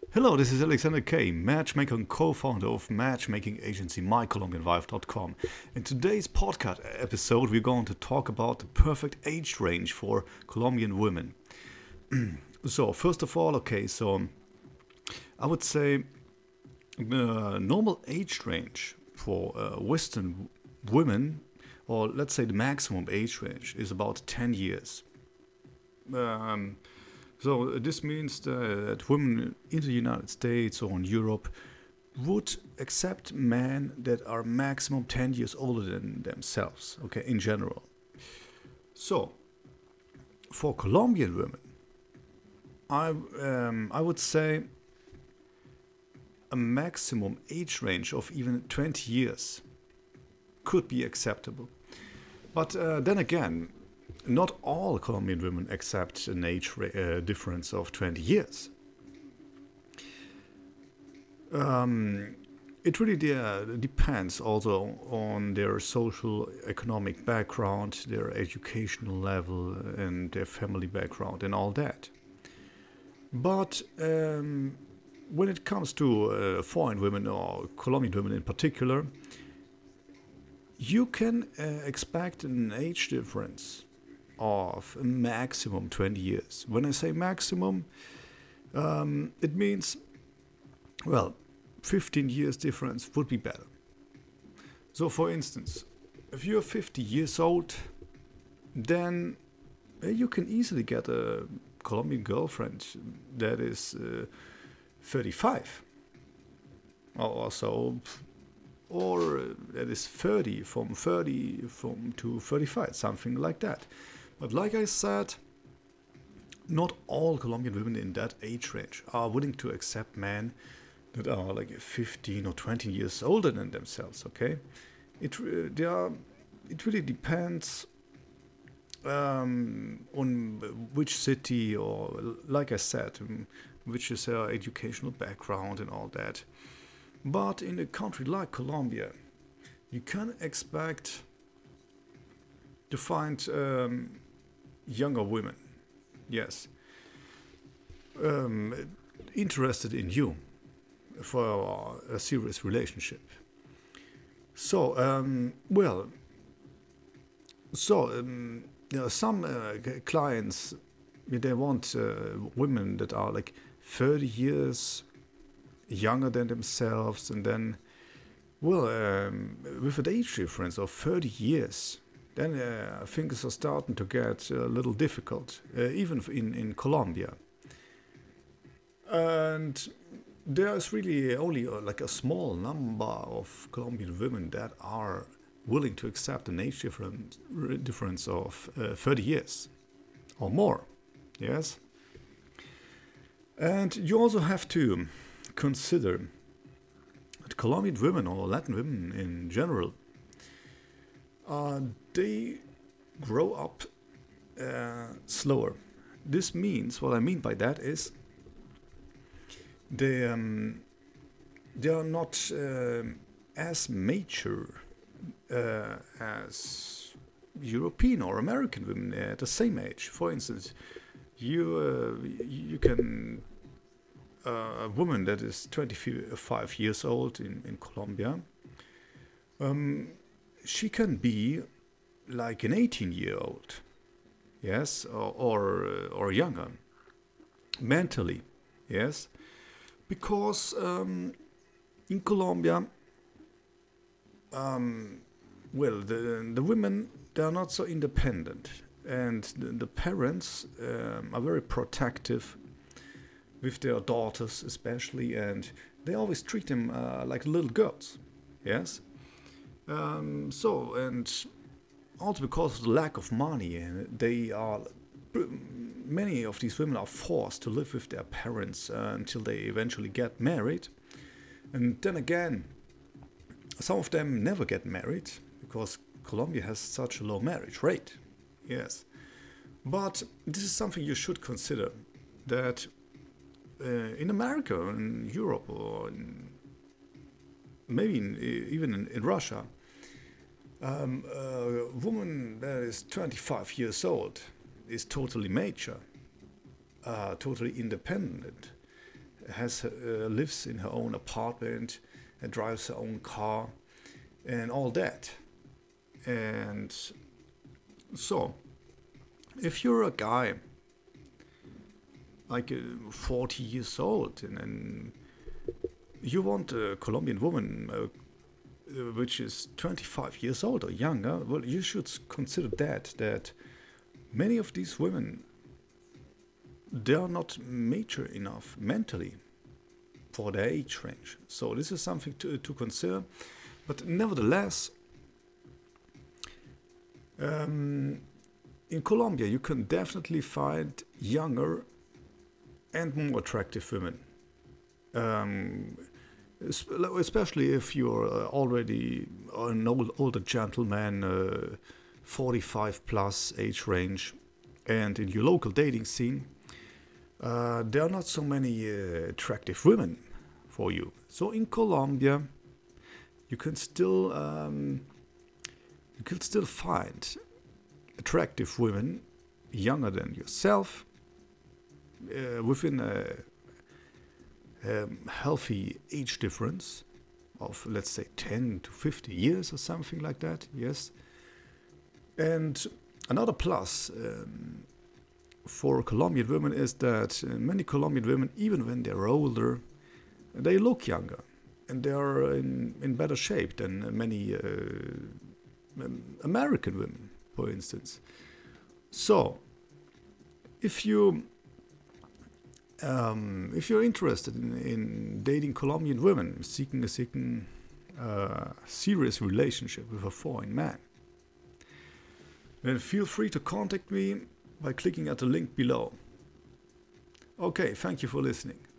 Hello, this is Alexander K, matchmaker and co-founder of matchmaking agency MyColombianWife.com. In today's podcast episode, we're going to talk about the perfect age range for Colombian women. So, first of all, I would say the normal age range for Western women, or let's say the maximum age range, is about 10 years. So this means that women in the United States or in Europe would accept men that are maximum 10 years older than themselves, okay, in general. So, for Colombian women, I would say a maximum age range of even 20 years could be acceptable. But then again, not all Colombian women accept an age difference of 20 years. It really depends also on their social economic background, their educational level, and their family background, and all that. But when it comes to foreign women or Colombian women in particular, you can expect an age difference of a maximum 20 years. When I say maximum, it means, 15 years difference would be better. So, for instance, if you're 50 years old, then you can easily get a Colombian girlfriend that is 35 or so, or that is 30 to 35, something like that. But like I said, not all Colombian women in that age range are willing to accept men that are like 15 or 20 years older than themselves, okay? It really depends on which city or, like I said, which is their educational background and all that. But in a country like Colombia, you can expect to find younger women, yes, interested in you for a serious relationship. So, some clients, they want women that are like 30 years younger than themselves, and then, with an age difference of 30 years, then things are starting to get a little difficult, even in Colombia. And there's really only like a small number of Colombian women that are willing to accept an age difference of 30 years or more, yes? And you also have to consider that Colombian women or Latin women in general, they grow up slower. This means, what I mean by that is, they are not as mature as European or American women at the same age. For instance, you can a woman that is 25 years old in Colombia, she can be like an 18-year-old, yes, or younger, mentally, yes, because in Colombia, the women, they are not so independent, and the parents are very protective with their daughters especially, and they always treat them like little girls, yes. And also because of the lack of money, many of these women are forced to live with their parents until they eventually get married. And then again, some of them never get married because Colombia has such a low marriage rate, yes. But this is something you should consider, that in America, in Europe, or maybe even in Russia, a woman that is 25 years old is totally mature, totally independent, lives in her own apartment and drives her own car and all that. And so, if you're a guy like 40 years old and you want a Colombian woman which is 25 years old or younger, well, you should consider that many of these women, they are not mature enough mentally for their age range. So this is something to consider. But nevertheless, in Colombia, you can definitely find younger and more attractive women. Especially if you're already an older gentleman, 45 plus age range, and in your local dating scene, there are not so many attractive women for you. So in Colombia, you can still find attractive women younger than yourself, within a healthy age difference of, let's say, 10 to 50 years or something like that. Yes. And another plus for Colombian women is that many Colombian women, even when they're older, they look younger and they are in better shape than many American women, for instance. So, if you're interested in dating Colombian women, seeking a serious relationship with a foreign man, then feel free to contact me by clicking at the link below. Okay, thank you for listening.